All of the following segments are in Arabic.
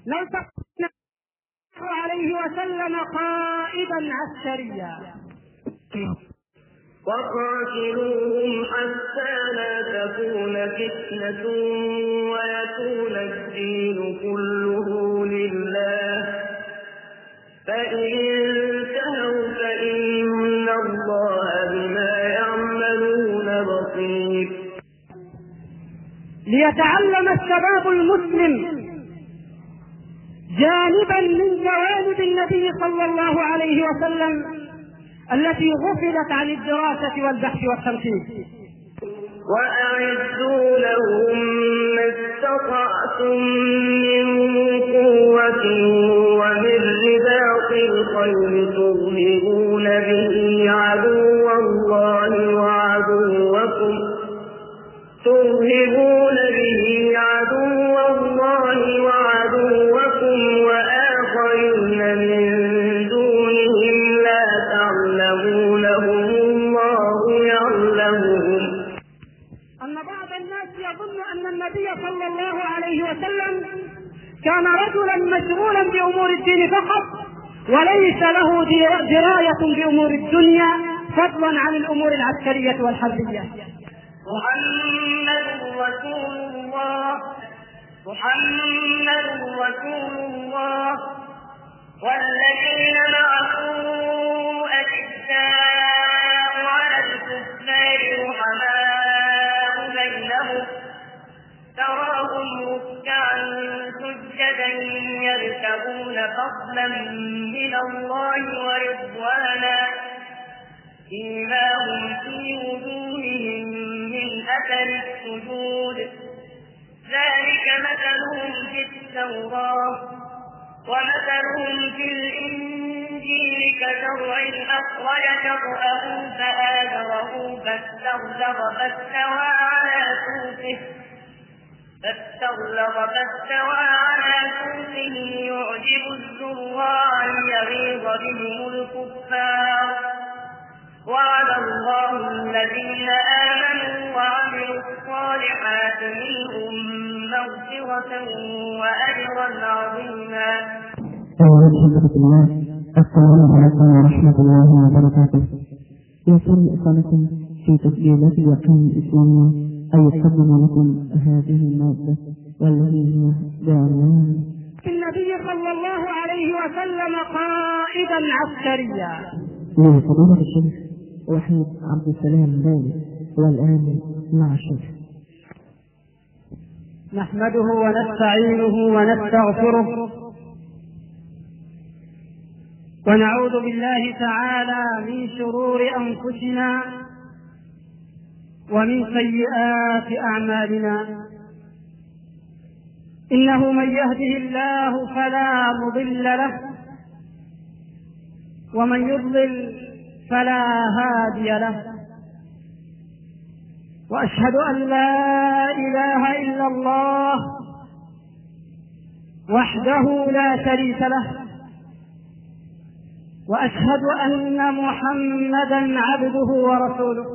لو تقول عليه وسلم قائدا عسكريا: وقاتلوهم حتى لا تكون فتنة ويكون الدين كله لله، فإن انتهوا فإن الله بما يعملون بصير. ليتعلم الشباب المسلم جانبا من جوانب النبي صلى الله عليه وسلم التي غفلت عن الدراسة والبحث والتنفيذ. وأعدوا لهم ما استطعتم من قوة ومن رباط الخيل ترهبون به عدو الله وعدوكم وآخرين من دونهم لا تعلمونهم الله يعلمهم. أن بعض الناس يظن أن النبي صلى الله عليه وسلم كان رجلا مشغولا بأمور الدين فقط، وليس له دراية بأمور الدنيا فضلا عن الأمور العسكرية والحربية. محمد رسول الله والذين معه أشداء على الكفار رحماء بينهم، تراهم ركعا سجدا يبتغون فضلا من الله ورضوانا، سيماهم في وجوههم من أثر السجود، ذلك مثلهم في التوراة ومثلهم في الإنجيل كزرع أخرج شطأه فآزره فاستغلظ فاستوى على سوقه يعجب الزراع ليغيظ بهم الكفار. وعد الله الذين آمنوا وعملوا الصالحات منهم مغفرة وأجرا عظيما. السلام عليكم ورحمة الله وبركاته. يسر إخوانكم في تسجيلات اليقين الإسلامية أن يقدم لكم هذه المادة والتي هي بعنوان النبي صلى الله عليه وسلم قائدا عسكريا. لفضيلة الشيخ وحيد عبد السلام باي. والآن مع الشيخ. نحمده ونستعينه ونستغفره ونعوذ بالله تعالى من شرور أنفسنا ومن سيئات أعمالنا، إنه من يهده الله فلا مضل له ومن يضلل فلا هادي له، وأشهد أن لا إله إلا الله وحده لا شريك له، وأشهد أن محمدا عبده ورسوله.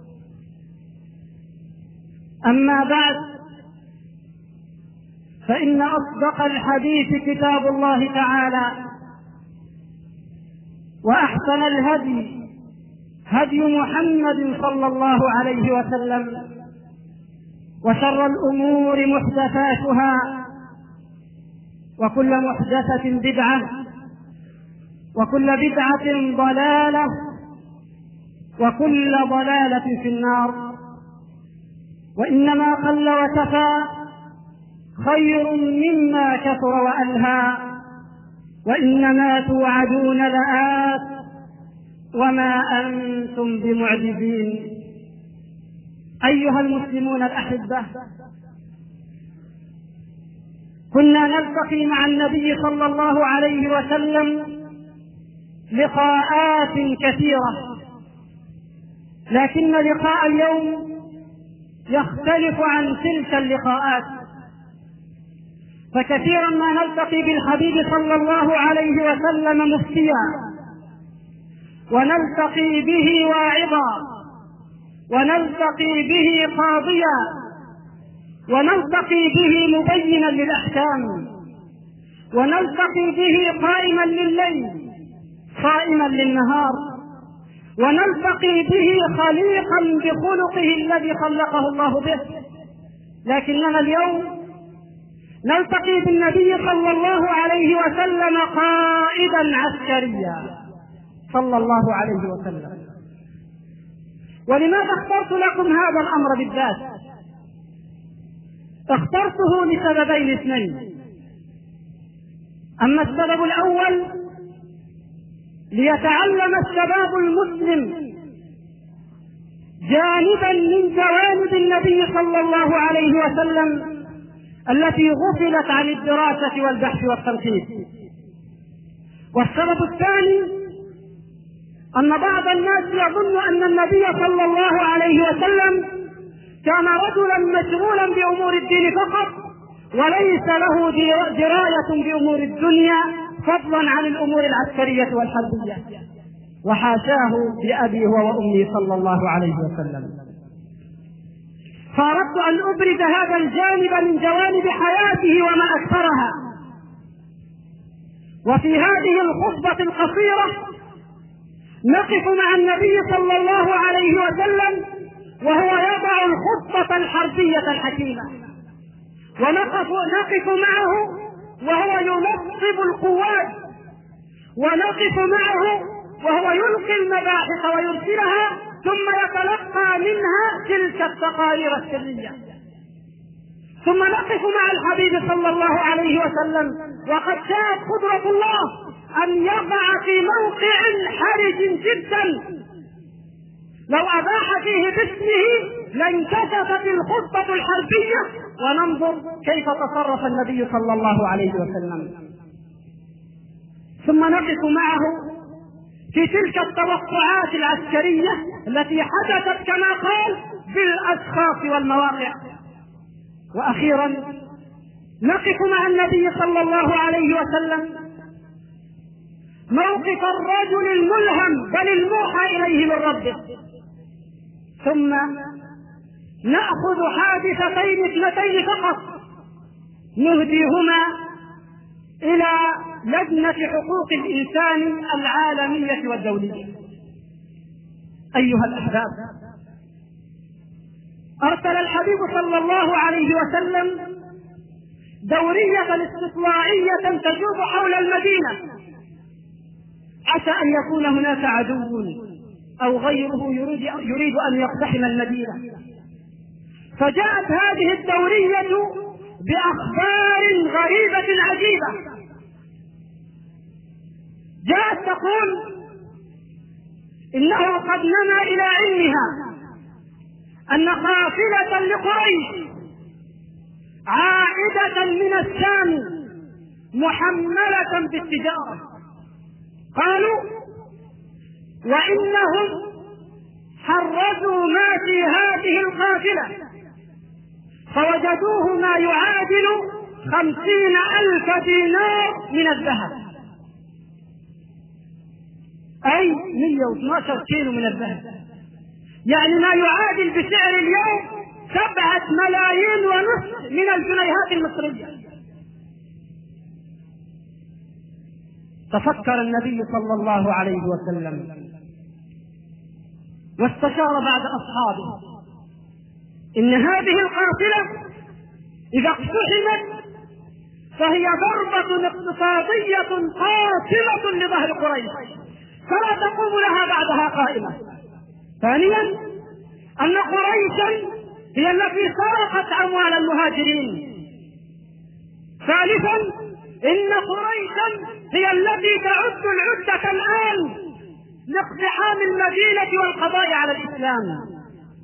أما بعد، فإن أصدق الحديث كتاب الله تعالى، وأحسن الهدي هدي محمد صلى الله عليه وسلم، وشر الأمور محدثاتها، وكل محدثة بدعة، وكل بدعة ضلالة، وكل ضلالة في النار. وإنما قل وكفى خير مما كثر وألهى، وإنما توعدون لآت وما أنتم بمعجزين. أيها المسلمون الأحبة، كنا نلتقي مع النبي صلى الله عليه وسلم لقاءات كثيرة، لكن لقاء اليوم يختلف عن تلك اللقاءات، فكثيرا ما نلتقي بالحبيب صلى الله عليه وسلم مفتيا، ونلتقي به واعظا، ونلتقي به قاضيا، ونلتقي به مبينا للأحكام، ونلتقي به قائما لليل صائما للنهار، ونلتقي به خليقا بخلقه الذي خلقه الله به. لكننا اليوم نلتقي بالنبي صلى الله عليه وسلم قائدا عسكريا صلى الله عليه وسلم. ولماذا اخترت لكم هذا الأمر بالذات؟ اخترته لسببين اثنين. أما السبب الأول ليتعلم الشباب المسلم جانبا من جوانب النبي صلى الله عليه وسلم التي غفلت عن الدراسة والبحث والتنقيب. والسبب الثاني أن بعض الناس يظن أن النبي صلى الله عليه وسلم كان رجلا مشغولا بأمور الدين فقط، وليس له دراية بأمور الدنيا فضلا عن الأمور العسكرية والحربية. وحاشاه بأبي وأمي صلى الله عليه وسلم. فأردت أن أبرز هذا الجانب من جوانب حياته وما أكثرها. وفي هذه الخطبة القصيرة نقف مع النبي صلى الله عليه وسلم وهو يضع الخطة الحربية الحكيمة، ونقف معه وهو ينصب القوات، ونقف معه وهو يلقي المباحث ويرسلها ثم يتلقى منها تلك التقارير السرية. ثم نقف مع الحبيب صلى الله عليه وسلم وقد شاءت قدرة الله أن يقع في موقع حرج جدا لو أباح فيه باسمه لانكشفت الخطة الحربية، وننظر كيف تصرف النبي صلى الله عليه وسلم. ثم نقف معه في تلك التوقعات العسكرية التي حدثت كما قال بالأشخاص والمواقع. وأخيرا نقف مع النبي صلى الله عليه وسلم موقف الرجل الملهم بل الموحى إليه من ربه. ثم نأخذ حادثتين اثنتين فقط نهديهما إلى لجنة حقوق الإنسان العالمية والدولية. أيها الأحباب، أرسل الحبيب صلى الله عليه وسلم دورية استطلاعية تجوب حول المدينة، عسى أن يكون هناك عدو أو غيره يريد أن يقتحم المدينة. فجاءت هذه الدورية بأخبار غريبة عجيبة. جاءت تقول إنه قد نما إلى علمها أن قافلة لقريش عائدة من الشام محملة بالتجارة. قالوا وإنهم حرزوا ما في هذه القافلة فوجدوه ما يعادل 50,000 دينار من الذهب، أي 112 كيلو من الذهب، يعني ما يعادل بسعر اليوم 7 ملايين ونصف من الجنيهات المصرية. تفكر النبي صلى الله عليه وسلم واستشار بعد أصحابه إن هذه القافلة إذا اقتحمت فهي ضربة اقتصادية قاتلة لظهر قريش فلا تقوم لها بعدها قائمة. ثانيا أن قريشا هي التي سرقت أموال المهاجرين. ثالثا إن قريشا هي التي تعد العدة الآن لاقتحام المدينة والقضاء على الإسلام.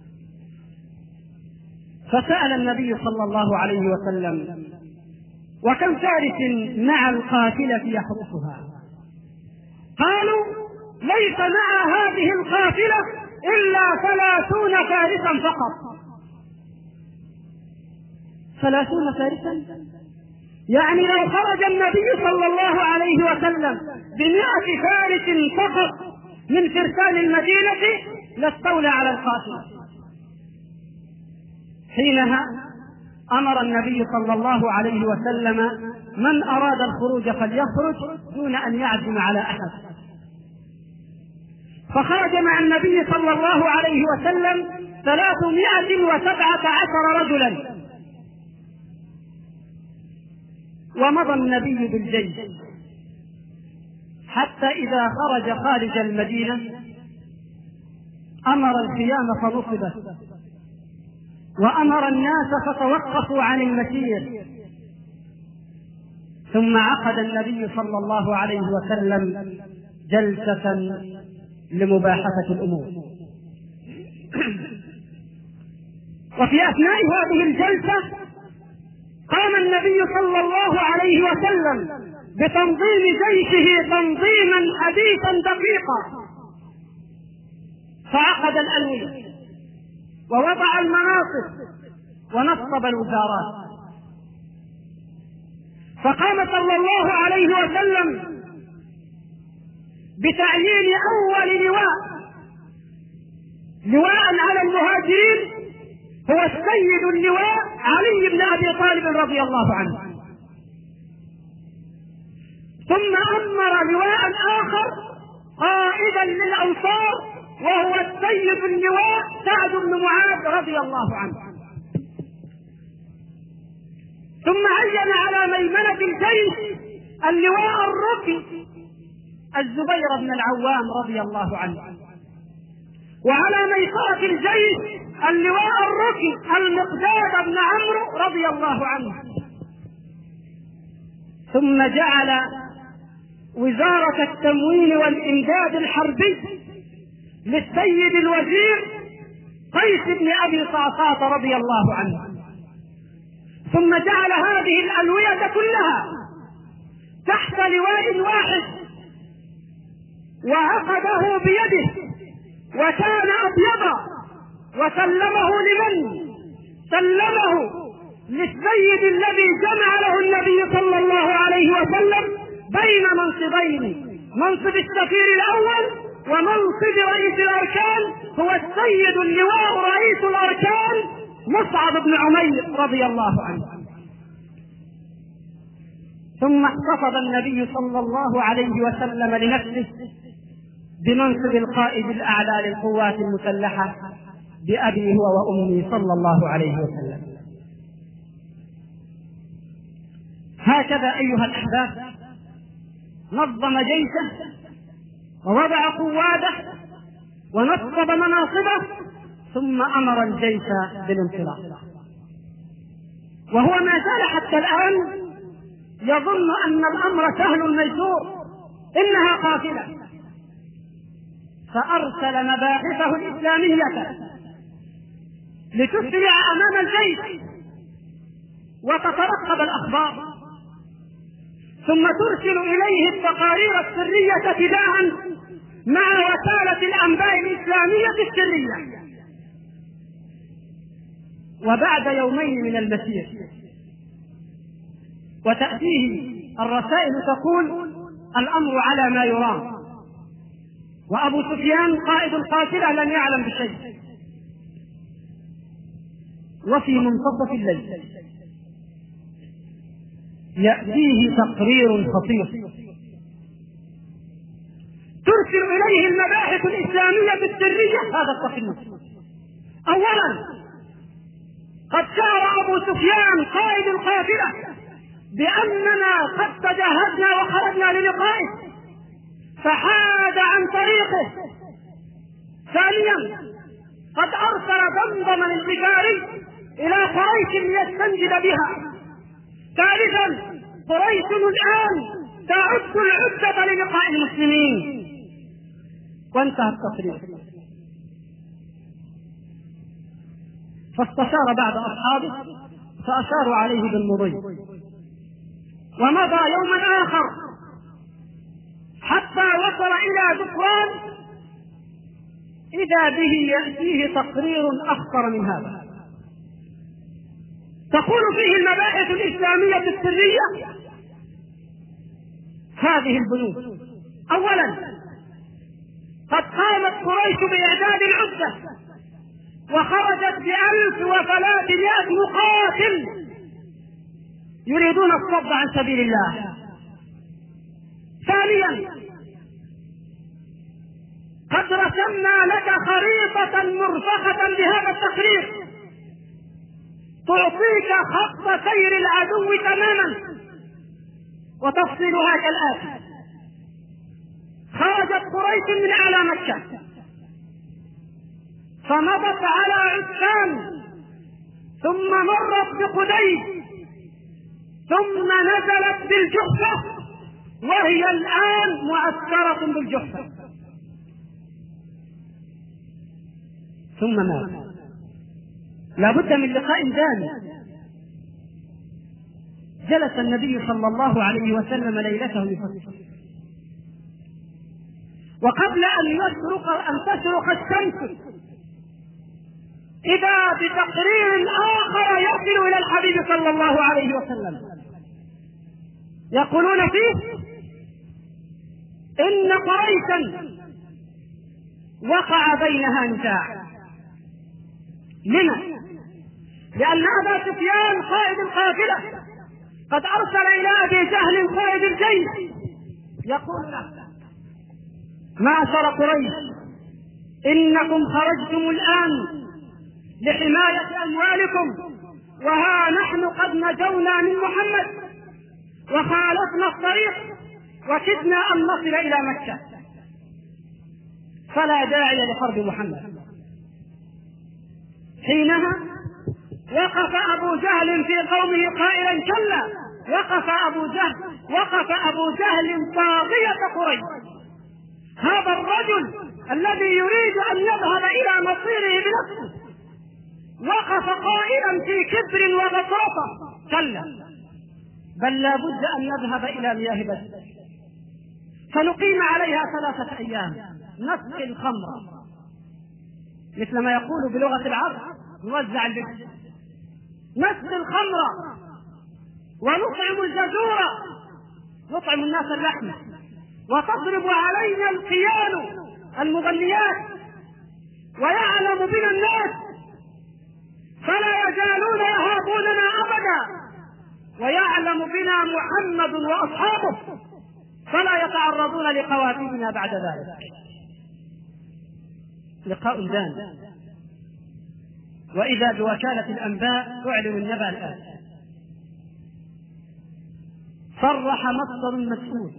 فسأل النبي صلى الله عليه وسلم وكم فارس مع القافلة يحرسها؟ قالوا ليس مع هذه القافلة إلا 30 فارسا فقط. 30 فارسا؟ يعني لو خرج النبي صلى الله عليه وسلم ب100 فارس فقط من فرسان المدينة لاستولى على القافلة. حينها أمر النبي صلى الله عليه وسلم من أراد الخروج فليخرج دون أن يعزم على أحد. فخرج مع النبي صلى الله عليه وسلم 317 رجلا، ومضى النبي بالجيش حتى إذا خرج خارج المدينة أمر الخيام فنصبت، وأمر الناس فتوقفوا عن المسير، ثم عقد النبي صلى الله عليه وسلم جلسة لمباحثة الأمور. وفي أثناء هذه الجلسة قام النبي صلى الله عليه وسلم بتنظيم جيشه تنظيما حديثا دقيقا، فعقد الألوية ووضع المناصب ونصب الوزارات. فقام صلى الله عليه وسلم بتعيين أول لواء على المهاجرين هو السيد اللواء علي بن أبي طالب رضي الله عنه، ثم أمر لواء آخر قائدا للأنصار وهو السيد اللواء سعد بن معاذ رضي الله عنه، ثم عين على ميمنة الجيش اللواء الركن الزبير بن العوام رضي الله عنه، وعلى ميسرة الجيش اللواء الركن المقداد بن عمرو رضي الله عنه. ثم جعل وزارة التموين والإمداد الحربي للسيد الوزير قيس بن أبي صعصعة رضي الله عنه، ثم جعل هذه الألوية كلها تحت لواء واحد وعقده بيده وكان أبيضا، وسلمه لمن؟ سلمه للسيد الذي جمع له النبي صلى الله عليه وسلم بين منصبين، منصب السفير الأول ومنصب رئيس الأركان، هو السيد اللواء رئيس الأركان مصعب بن عمير رضي الله عنه. ثم احتفظ النبي صلى الله عليه وسلم لنفسه بمنصب القائد الأعلى للقوات المسلحة بأبي هو وأمي صلى الله عليه وسلم. هكذا أيها الأحباب نظم جيشه ووضع قواده ونصب مناصبه، ثم أمر الجيش بالانطلاق، وهو ما زال حتى الآن يظن أن الأمر سهل ميسور، إنها قافلة، فأرسل مباحثه الإسلامية لتسرع أمام الجيش وتترقب الأخبار، ثم ترسل إليه التقارير السرية تباعا مع وسالة الأنباء الإسلامية السرية. وبعد يومين من المسير وتأتيه الرسائل تقول الأمر على ما يرام، وأبو سفيان قائد القافلة لم يعلم بشيء. وفي منتصف الليل يأتيه تقرير خطير ترسل إليه المباحث الإسلامية السرية هذا التقرير. أولا قد شعر أبو سفيان قائد القافلة بأننا قد تجهزنا وخرجنا للقائه فحاد عن طريقه. ثانيا قد أرسل دمدم الغفاري إلى قريش ليستنجد بها. ثالثا قريش الآن تعد العدة للقاء المسلمين. وانتهى التقرير. فاستشار بعض أصحابه فأشاروا عليه بالمضي، ومضى يوما آخر حتى وصل إلى ذكران إذا به يأتيه تقرير أخطر من هذا. تقول فيه المباحث الإسلامية السرية هذه البنود: أولا قد قامت قريش بإعداد العدة وخرجت ب1300 مقاتل يريدون الصد عن سبيل الله. ثانيا، قد رسمنا لك خريطة مرفقة بهذا التقرير تعطيك خط سير العدو تماما، وتفصيلها كالآتي: خرجت قريش من أعلى مكة فمضت على عسفان، ثم مرت بقديد، ثم نزلت بالجحفة، وهي الآن معسكرة بالجحفة. ثم مات. لا بد من لقاء دامي. جلس النبي صلى الله عليه وسلم ليلته يفكر، وقبل أن تشرق الشمس إذا بتقرير آخر يصل إلى الحبيب صلى الله عليه وسلم، يقولون فيه إن قريشا وقع بينها نزاع. لما؟ لأن أبا سفيان قائد القافلة قد أرسل إلى أبي جهل قائد الجيش يقول له: معشر قريش، إنكم خرجتم الآن لحماية أموالكم، وها نحن قد نجونا من محمد وخالفنا الطريق وكدنا أن نصل إلى مكة، فلا داعي لحرب محمد. حينها وقف أبو جهل في قومه قائلا: كلا. وقف أبو جهل طاغية قريش، هذا الرجل الذي يريد أن يذهب إلى مصيره بنفسه، وقف قائلا في كبر وغطرسة: كلا، بل لا بد أن نذهب إلى مياه بدر فنقيم عليها 3 أيام، نسقي الخمر، مثل ما يقول بلغة العرب نوزع البدر، نسقي الخمر ونطعم الجزورة، نطعم الناس اللحم، وتضرب علينا القيان المغنيات، ويعلم بنا الناس فلا يزالون يهابوننا أبدا، ويعلم بنا محمد وأصحابه فلا يتعرضون لقواتلنا بعد ذلك. لقاء دام. وإذا بوكالة الأنباء تعلن النبأ الآتي: صرح مصدر مسؤول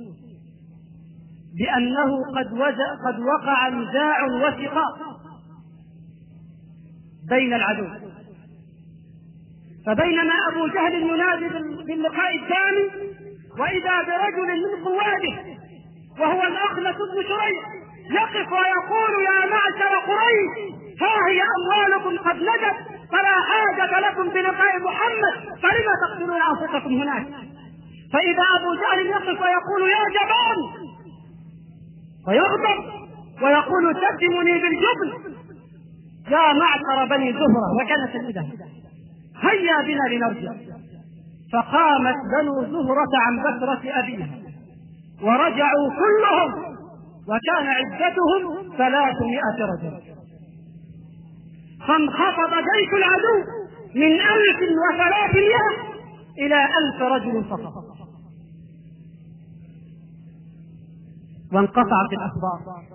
بأنه قد وقع نزاع وشقاق بين العدو. فبينما أبو جهل ينادي باللقاء الدامي، وإذا برجل من قواده وهو الأخنس بن شريح يقف ويقول: يا معشر قريش، ها هي أموالكم قد نجت، فلا حاجة لكم بلقاء محمد، فلما تقتلون أنفسكم هناك؟ فإذا أبو جهل يقف ويقول: يا جبان، ويغضب ويقول: تتهمني بالجبن، يا معشر بني زهرة، وكانت الإله، هيا بنا لنرجع. فقامت بنو زهرة عن بكرة أبيها ورجعوا كلهم، وكان عدتهم 300 رجل. فانخفض جيش العدو من 1300 إلى 1000 رجل فقط، وانقطعت الأخبار.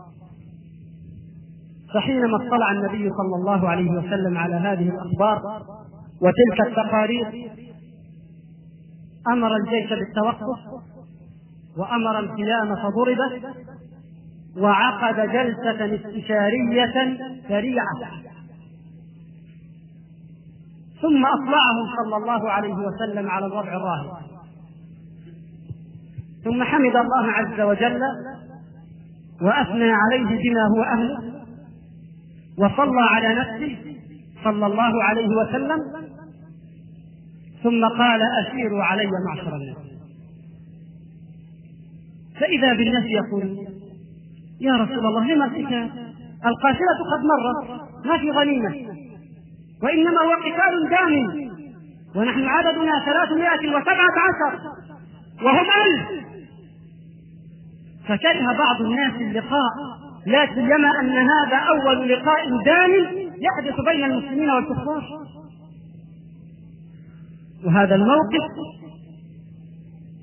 فحينما اطلع النبي صلى الله عليه وسلم على هذه الأخبار وتلك التقارير، أمر الجيش بالتوقف، وأمر القيام فضربت، وعقد جلسة استشارية سريعة، ثم أطلعهم صلى الله عليه وسلم على الوضع الراهن، ثم حمد الله عز وجل وأثنى عليه بما هو أهله، وصلى على نفسه صلى الله عليه وسلم، ثم قال: أشيروا علي معشر الناس. فإذا بالناس يقول: يا رسول الله، لما القتال؟ القافلة قد مرت، ما في غنيمة، وإنما هو قتال دام، ونحن عددنا 317 وهم 1000. فكره بعض الناس اللقاء، لا سيما أن هذا أول لقاء دام يحدث بين المسلمين والكفار، وهذا الموقف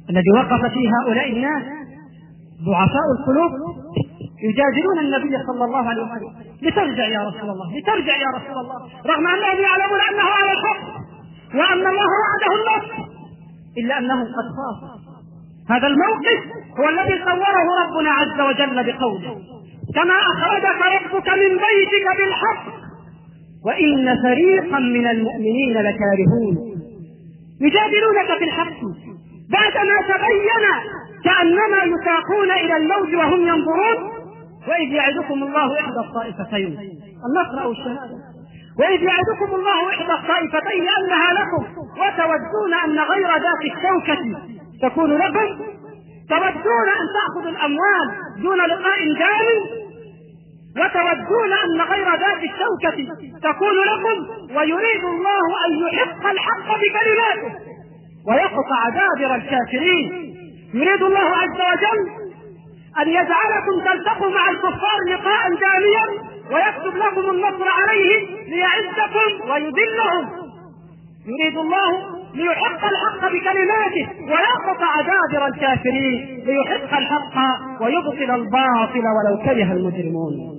الذي وقف فيه هؤلاء الناس ضعفاء القلوب يجادلون النبي صلى الله عليه وسلم: لترجع يا رسول الله، لترجع يا رسول الله، رغم أنهم يعلمون أنه على الحق وأن الله وعده النصر، إلا أنهم قد خافوا. هذا الموقف هو الذي صوره ربنا عز وجل بقوله: كما أخرجك ربك من بيتك بالحق وإن فريقا من المؤمنين لكارهون. يجادلونك في الحق بعدما تبين كأنما يساقون إلى الموت وهم ينظرون. وإذ يعدكم الله إحدى الطائفتين النصر أو الشهادة، وإذ يعدكم الله إحدى الطائفتين أنها لكم وتودون أن غير ذات الشوكة تكون لكم، تودون أن تأخذوا الأموال دون لقاء جاري، وتودون أن غير ذات الشوكة تكون لكم، ويريد الله أن يحق الحق بكلماته ويقطع دابر الكافرين. يريد الله عز وجل أن يجعلكم تلتقوا مع الكفار لقاء داميا ويكتب لكم النصر عليهم ليعزكم ويذلهم. يريد الله ليحق الحق بكلماته ويقطع دابر الكافرين، ليحق الحق ويبطل الباطل ولو كره المجرمون.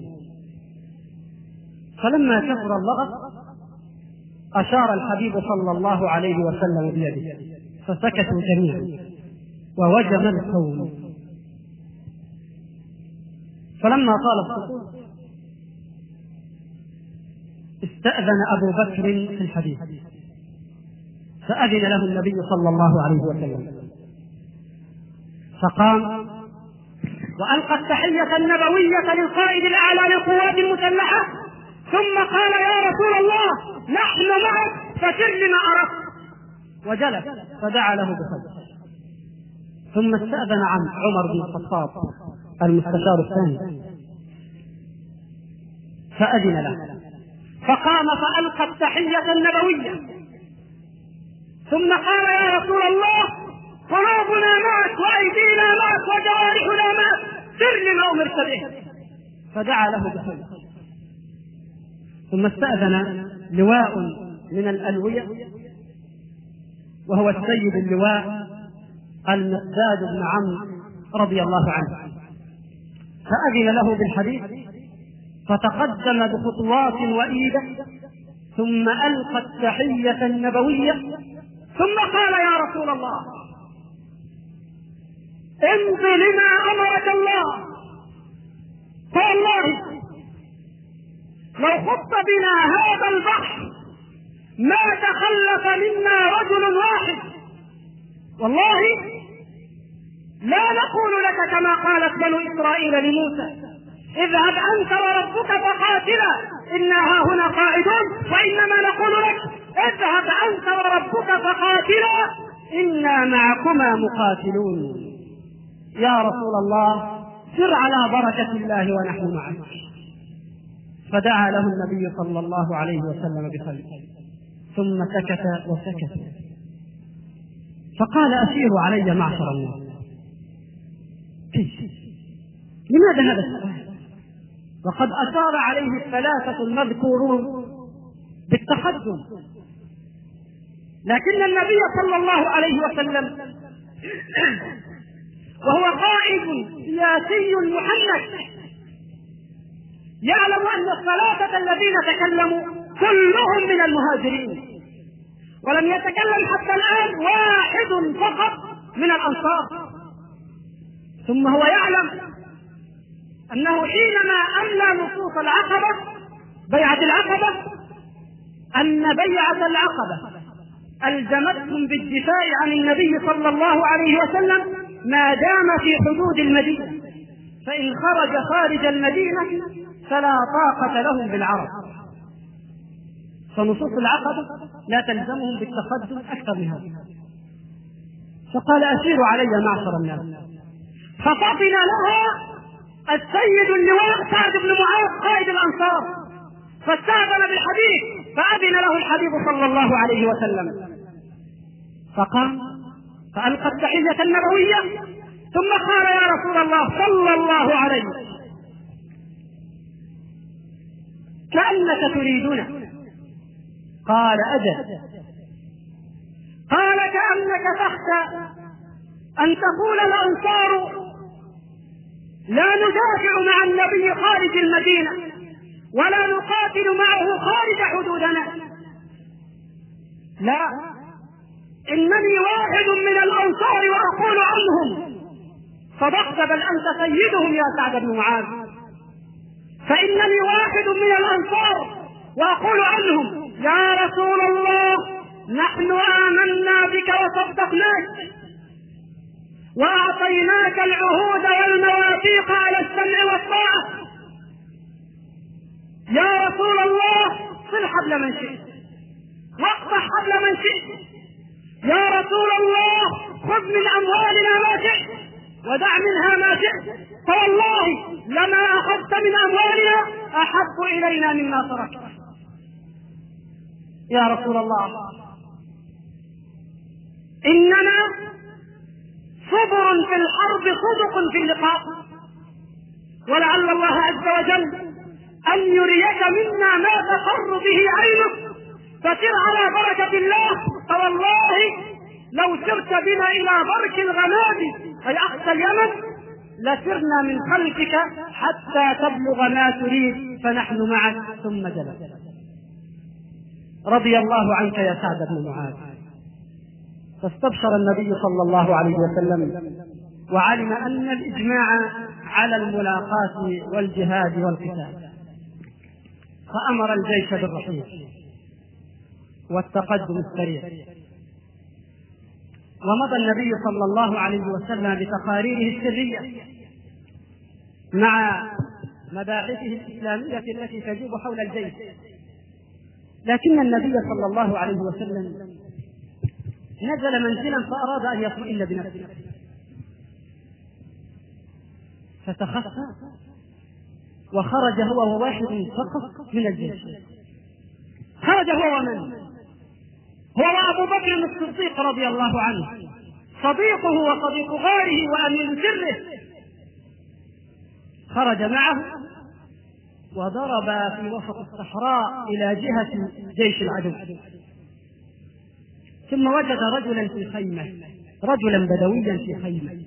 فلما كثر اللغط أشار الحبيب صلى الله عليه وسلم بيده فسكتوا جميعا ووجم القوم. فلما طال السكوت استأذن أبو بكر في الحديث فأذن له النبي صلى الله عليه وسلم، فقام وألقى التحية النبوية للقائد الأعلى للقوات المسلحة، ثم قال: يا رسول الله نحن معك فسر لما أردت، وجلس فدعا له بخير. ثم استأذن عن عمر بن الخطاب المستشار الثاني فأذن له، فقام فألقى التحية النبوية، ثم قال: يا رسول الله قلوبنا معك وأيدينا معك وجوارحنا معك، سر لما أمرت به، فدعا له بخير. ثم استأذن لواء من الألوية وهو السيد اللواء المقداد بن عمرو رضي الله عنه، فأذن له بالحديث، فتقدم بخطوات وإيدة، ثم ألقى التحية النبوية، ثم قال: يا رسول الله امض لما أمرك الله، فوالله لو خط بنا هذا البحر ما تخلف منا رجل واحد، والله لا نقول لك كما قالت بنو إسرائيل لموسى: اذهب أنت وربك فقاتلا إنا هاهنا قاعدون، وإنما نقول لك: اذهب أنت وربك فقاتلا إنا معكما مقاتلون. يا رسول الله سر على بركة الله ونحن معك. فدعا له النبي صلى الله عليه وسلم بخير، ثم سكت وسكت، فقال: أسيروا علي معشر الناس. لماذا هذا السؤال وقد أشار عليه الثلاثة المذكورون بالتقدم؟ لكن النبي صلى الله عليه وسلم وهو قائد سياسي محنك يعلم أن الثلاثة الذين تكلموا كلهم من المهاجرين، ولم يتكلم حتى الآن واحد فقط من الأنصار. ثم هو يعلم أنه حينما أملى نصوص العقبة بيعة العقبة أن بيعة العقبة ألزمتهم بالدفاع عن النبي صلى الله عليه وسلم ما دام في حدود المدينة، فإن خرج خارج المدينة فلا طاقة لهم بالعرب، فنصوص العقبة لا تلزمهم بالتقدم أكثر من هذا. فقال: أسيروا علي معشر الناس. ففطن لها السيد اللواء سعد بن معاذ قائد الأنصار، فاستأذن بالحديث، فأذن له الحبيب صلى الله عليه وسلم، فقام فألقى التحية النبوية، ثم قال: يا رسول الله صلى الله عليه كأنك تريدنا. قال: أجل. قال: كأنك تخشى أن تقول الأنصار لا ندافع مع النبي خارج المدينة ولا نقاتل معه خارج حدودنا، لا، إنني واحد من الأنصار وأقول عنهم صدقت بل أنت سيدهم يا سعد بن معاذ، فإنني واحد من الأنصار وأقول عنهم يا رسول الله نحن آمنا بك وصدقناك وأعطيناك العهود والمواثيق على السمع والطاعة، يا رسول الله صل حبل من شئت واقطع حبل من شئت، يا رسول الله خذ من أموالنا ما شئت ودع منها ما شئت، فوالله لما أخذت من أموالنا أحب إلينا مما تركت. يا رسول الله إننا صبر في الحرب صدق في اللقاء، ولعل الله عز وجل أن يريك منا ما تقر به عينك فسر على بركة الله، فوالله لو سرت بنا إلى برك الغماد أي أقصى اليمن لسرنا من خلفك حتى تبلغ ما تريد فنحن معك. ثم جلس. رضي الله عنك يا سعد بن معاذ. فاستبشر النبي صلى الله عليه وسلم وعلم أن الإجماع على الملاقاة والجهاد والقتال، فأمر الجيش بالرحيل والتقدم السريع. ومضى النبي صلى الله عليه وسلم بتقاريره السرية مع مباحثه الإسلامية التي تجوب حول الجيش، لكن النبي صلى الله عليه وسلم نزل منزلا فأراد أن يطمئن بنفسه، فتخفى وخرج هو وواحد فقط من الجيش. خرج هو ومن؟ هو أبو بكر الصديق رضي الله عنه، صديقه وصديق غاره وأمين سره، خرج معه وضرب في وسط الصحراء إلى جهة جيش العدو، ثم وجد رجلا في خيمة، رجلا بدويا في خيمة،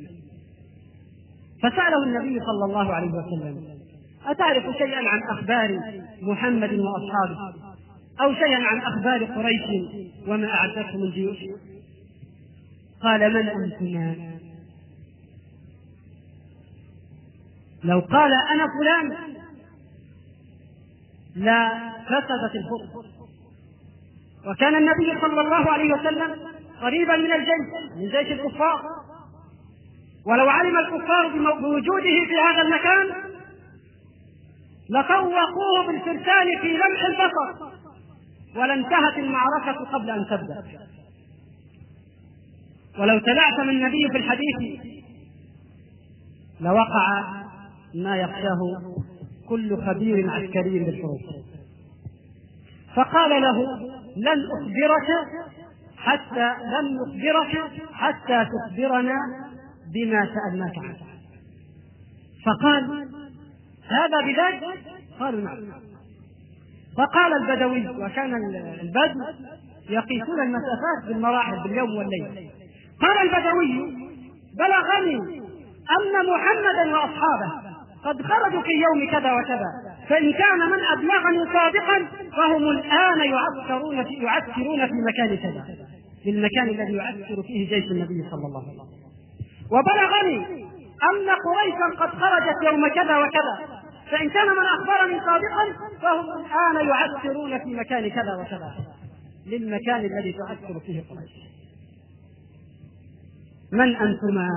فسأله النبي صلى الله عليه وسلم أتعرف شيئا عن أخبار محمد وأصحابه أو شيئا عن أخبار قريش وما أعدته من جيوش؟ قال من أنتما؟ لو قال أنا فلان لا فسدت الخطبة. وكان النبي صلى الله عليه وسلم قريبا من الجيش، من جيش الكفار، ولو علم الكفار بوجوده في هذا المكان لطوقوه بالفرسان في لمح البصر ولانتهت المعركة قبل أن تبدأ. ولو تلعثم النبي في الحديث لوقع ما يخشاه كل خبير عسكري بالحروب. فقال له لن نخبرك حتى تخبرنا بما سألناك عنه. فقال هذا بذلك؟ قالوا نعم. فقال البدوي، وكان البدو يقيسون المسافات بالمراحل باليوم والليل، قال البدوي بلغني أن محمدا وأصحابه قد خرجوا في يوم كذا وكذا، فإن كان من أبلغني صادقا فهم الآن يعسكرون في مكان كذا، في المكان الذي يعسكر فيه جيش النبي صلى الله عليه وسلم. وبلغني أن قريشا قد خرجت يوم كذا وكذا، فإن كان من أخبرني صادقا فهم الآن يعسكرون في مكان كذا وكذا، للمكان الذي تعسكر فيه قريش. من أنتما؟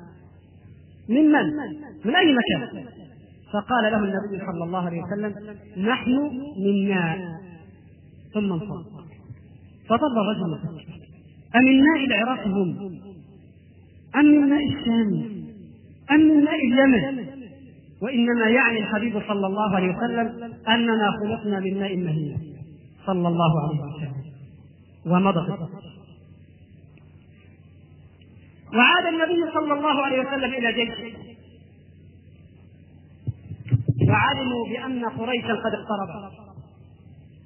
من أي مكان؟ فقال له النبي صلى الله عليه وسلم نحن من ماء. ثم انصرف. فظل الرجل أمن ماء العراق هم أم من ماء الشام أم من ماء اليمن؟ وإنما يعني الحبيب صلى الله عليه وسلم أننا خلقنا من ماء مهين صلى الله عليه وسلم. ومضى. وعاد النبي صلى الله عليه وسلم إلى جيشه، وعلموا بأن قريشا قد اقتربت،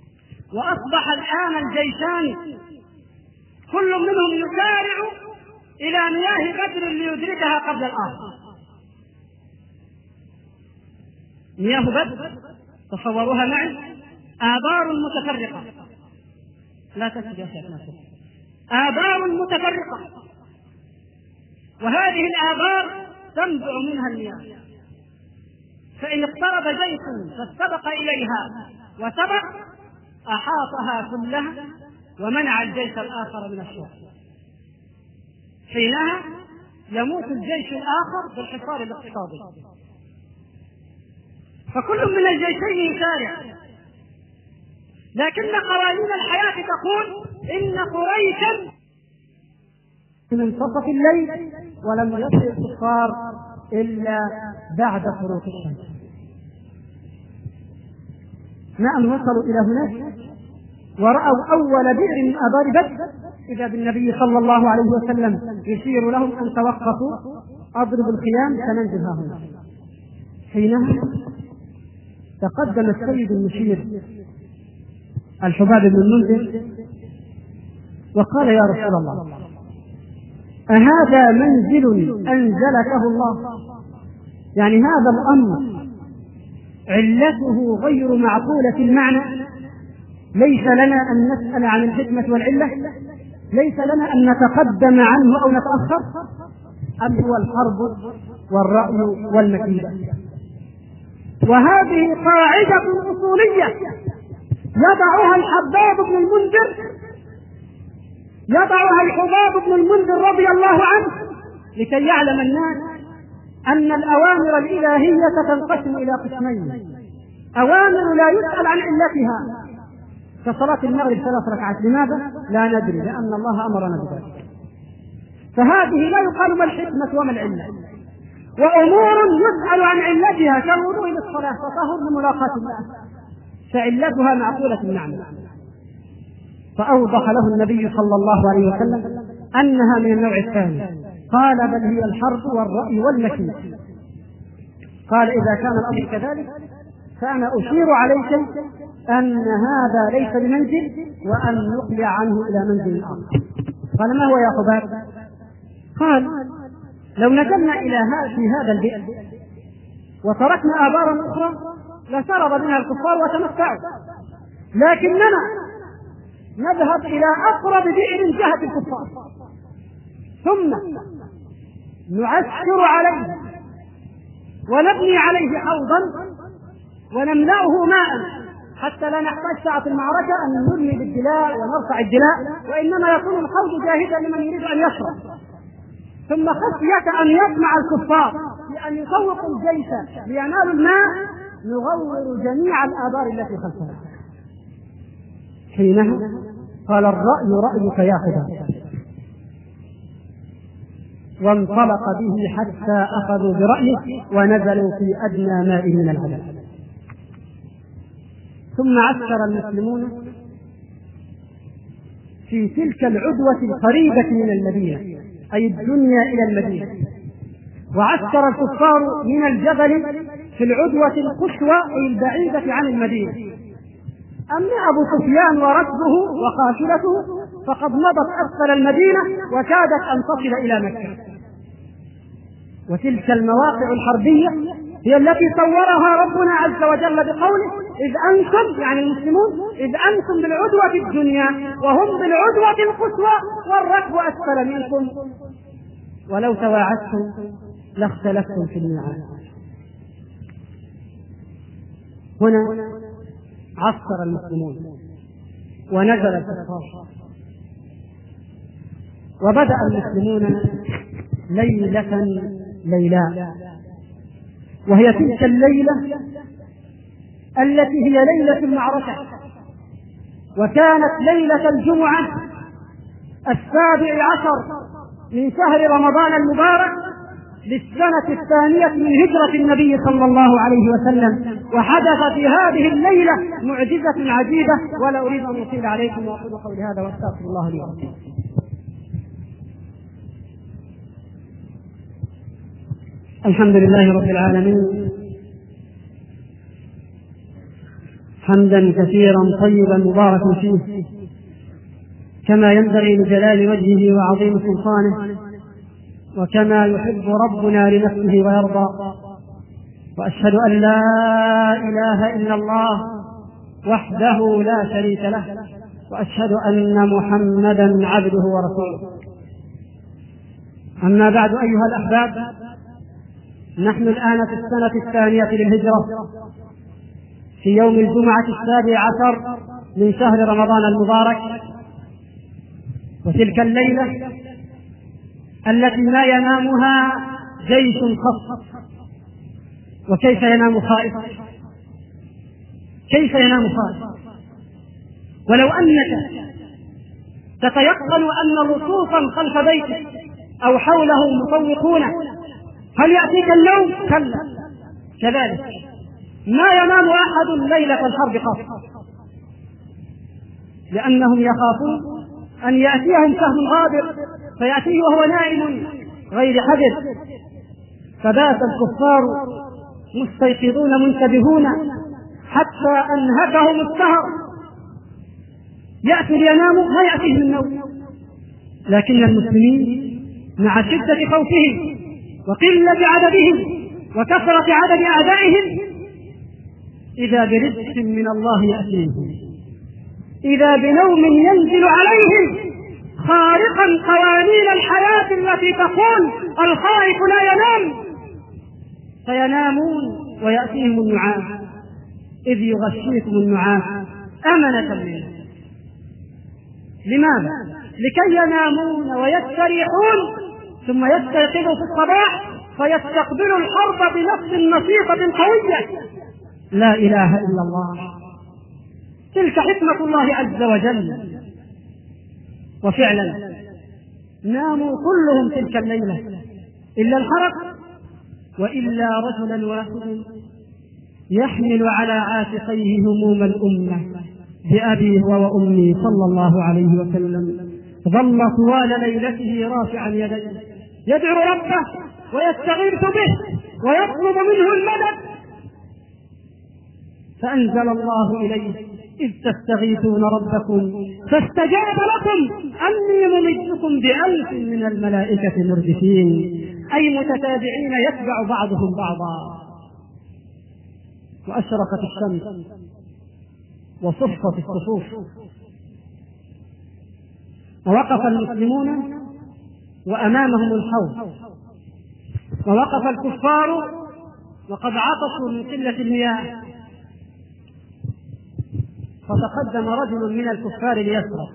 وأصبح الآن الجيشان كل منهم يسارع إلى مياه بدر ليدركها قبل الآخر. مياه بدر تصوروها معي، آبار متفرقة، لا تسجد يا شيخ، آبار متفرقة، وهذه الآبار تنبع منها المياه، فإن اقترب جيش فاستبق إليها وسبق أحاطها كلها ومنع الجيش الآخر من الشرب. حينها يموت الجيش الآخر بالحصار الاقتصادي. فكل من الجيشين يسارع، لكن قوانين الحياة تقول إن قريشا من منتصف الليل ولم يصل الكفار إلا بعد شروق الشمس. ما أن وصلوا إلى هناك ورأوا أول بئر من آبار بدر إذا بالنبي صلى الله عليه وسلم يشير لهم أن توقفوا، أضربوا الخيام سننزل هنا. حينها تقدم السيد المشير الحباب بن المنذر وقال: يا رسول الله، أهذا منزل أنزلكه الله؟ يعني هذا الأمر علته غير معقولة المعنى، ليس لنا أن نسأل عن الحكمة والعلة، ليس لنا أن نتقدم عنه أو نتأخر، أم هو الحرب والرأي والمكيدة؟ وهذه قاعدة أصولية يضعها الحباب بن المنذر، يضعها الحباب بن المنذر رضي الله عنه لكي يعلم الناس أن الأوامر الإلهية تنقسم إلى قسمين: أوامر لا يسأل عن علتها كصلاة المغرب 3 ركعات، لماذا؟ لا ندري، لأن الله أمرنا بذلك، فهذه لا يقال ما الحكمة وما العلة. وأمور يسأل عن علتها كالوضوء للصلاة وطهر لملاقاة الله، فعلتها معقولة المعنى. فأوضح له النبي صلى الله عليه وسلم أنها من النوع الثاني، قال: بل هي الحرب والرأي والمكيد. قال: إذا كان الأمر كذلك فأنا أشير عليك أن هذا ليس بمنزل، وأن نقلع عنه إلى منزل آخر. قال: ما هو يا حباب؟ قال: لو نزلنا في هذا البئر وتركنا آبارا أخرى لشرب منها الكفار وتمتعوا، لكننا نذهب إلى أقرب بئر جهة الكفار ثم نعسكر عليه ونبني عليه حوضا ونملأه ماء حتى لا نحتاج ساعة المعركة أن نرمي بالدلاء ونرفع الدلاء، وإنما يكون الحوض جاهزا لمن يريد أن يشرب. ثم خشية أن يطمع الكفار بأن يسوقوا الجيش لينالوا الماء نغور جميع الآبار التي خلفها. حينها قال: الرأي رأيك يا حباب، وانطلق به حتى أخذوا برأيه ونزلوا في أدنى ماء من العذاب. ثم عسكر المسلمون في تلك العدوة القريبة من المدينة، أي الدنيا إلى المدينة، وعسكر الكفار من الجبل في العدوة القصوى أي البعيدة عن المدينة. أما أبو سفيان وركبه وقافلته فقد مضت أسفل المدينة وكادت أن تصل إلى مكة. وتلك المواقع الحربية هي التي صورها ربنا عز وجل بقوله: إذ أنتم يعني المسلمون إذ أنتم بالعدوة الدنيا وهم بالعدوة القصوى والركب أسفل منكم ولو تواعدتم لاختلفتم في الميعاد. هنا عسكر المسلمون ونزل الكفار، وبدأ المسلمون ليلة ليلاء، وهي تلك الليلة التي هي ليلة المعركة، وكانت ليلة الجمعة 17 من شهر رمضان المبارك للسنة 2 من هجرة النبي صلى الله عليه وسلم. وحدث في هذه الليلة معجزة عجيبة، ولا أريد أن أطيل عليكم وأقول قولي هذا وأستغفر الله لي ولكم. الحمد لله رب العالمين، حمدا كثيرا طيبا مباركا فيه كما ينبغي لجلال وجهه وعظيم سلطانه، وكما يحب ربنا لنفسه ويرضى، وأشهد أن لا إله إلا الله وحده لا شريك له، وأشهد أن محمدا عبده ورسوله. أما بعد أيها الأحباب، نحن الآن في السنة الثانية للهجرة، في يوم الجمعة 17 من شهر رمضان المبارك، وتلك الليلة التي ما ينامها جيش خص. وكيف ينام خائف؟ كيف ينام خائف؟ ولو أنك تتيقن أن لصوصا خلف بيتك أو حوله مطوقون، هل يأتيك النوم؟ كلا، كذلك ما ينام أحد ليلة الحرب خاصة، لأنهم يخافون أن يأتيهم سهم غادر فيأتيه وهو نائم غير حذر. فبات الكفار مستيقظون منتبهون حتى أنهكهم السهر، يأتي ليناموا ما يأتيهم النوم. لكن المسلمين مع شدة خوفهم وقلة عددهم وكثرة عدد أعدائهم، إذا برزق من الله يأتيهم، إذا بنوم ينزل عليهم خارقا قوانين الحياة التي تقول الخائف لا ينام، فينامون ويأتيهم النعاس، إذ يغشيكم النعاس أمنة منه. لماذا؟ لكي ينامون ويستريحون ثم يستيقظوا في الصباح فيستقبلوا الحرب بنفس نشيطة قوية. لا إله إلا الله، تلك حكمة الله عز وجل. وفعلا ناموا كلهم تلك الليلة إلا الحرس، وإلا رجلا واحدا يحمل على عاتقيه هموم الأمة بأبي وأمي صلى الله عليه وسلم، ظل طوال ليلته رافعا يديه يدعو ربه ويستغيث به ويطلب منه المدد، فأنزل الله إليه: إذ تستغيثون ربكم فاستجاب لكم أني ممدكم ب1000 من الملائكة مردفين، أي متتابعين يتبع بعضهم بعضا. وأشرقت الشمس وصفت الصفوف، ووقف المسلمون وأمامهم الحوض، ووقف الكفار وقد عطشوا من قلة المياه، فتقدم رجل من الكفار ليشرب،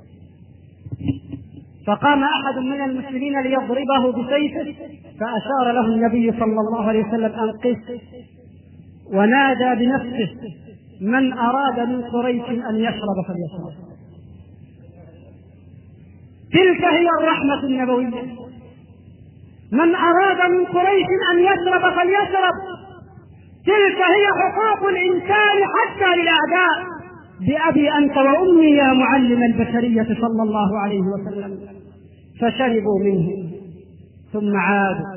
فقام أحد من المسلمين ليضربه بسيفه، فأشار له النبي صلى الله عليه وسلم: أنقذه، ونادى بنفسه: من أراد من قريش أن يشرب فليشرب. تلك هي الرحمة النبوية، من أراد من قريش أن يشرب فليشرب. تلك هي حقوق الإنسان حتى للأعداء. بأبي أنت وأمي يا معلم البشرية صلى الله عليه وسلم. فشربوا منه ثم عادوا،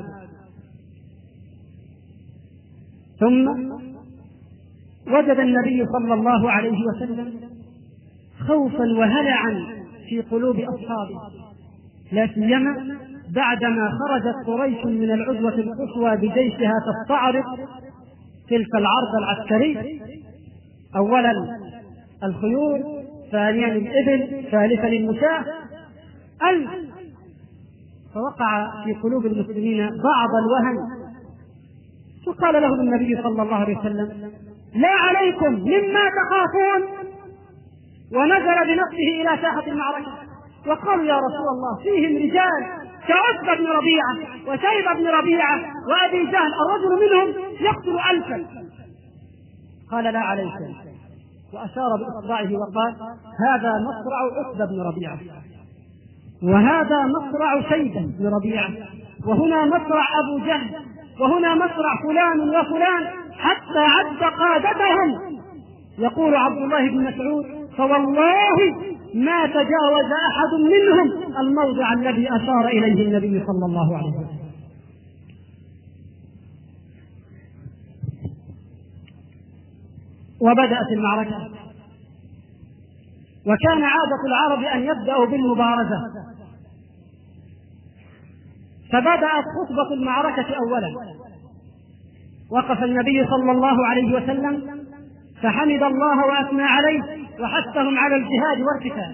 ثم وجد النبي صلى الله عليه وسلم خوفا وهلعا في قلوب أصحابه، لا سيما بعدما خرجت قريش من العدوة القصوى بجيشها تستعرض تلك العرض العسكري، أولا الخيول، ثانيا الإبل، ثالثا المشاة، فوقع في قلوب المسلمين بعض الوهن، فقال لهم النبي صلى الله عليه وسلم: لا عليكم مما تخافون، ونزل بنفسه إلى ساحة المعركة. وقالوا: يا رسول الله، فيهم رجال كعتبة بن ربيعة وشيبة بن ربيعة وأبي جهل، الرجل منهم يقتل 1000. قال: لا عليكم، وأشار بإصبعه وقال: هذا مصرع عتبة بن ربيعة، وهذا مصرع شيبة بن ربيعة، وهنا مصرع أبو جهل، وهنا مصرع فلان وفلان، حتى عد قادتهم. يقول عبد الله بن مسعود: فوالله ما تجاوز أحد منهم الموضع الذي أشار إليه النبي صلى الله عليه وسلم. وبدأت المعركة، وكان عادة العرب أن يبدأوا بالمبارزة، فبدأت خطبة المعركة أولا. وقف النبي صلى الله عليه وسلم فحمد الله وأثنى عليه وحثهم على الجهاد والقتال.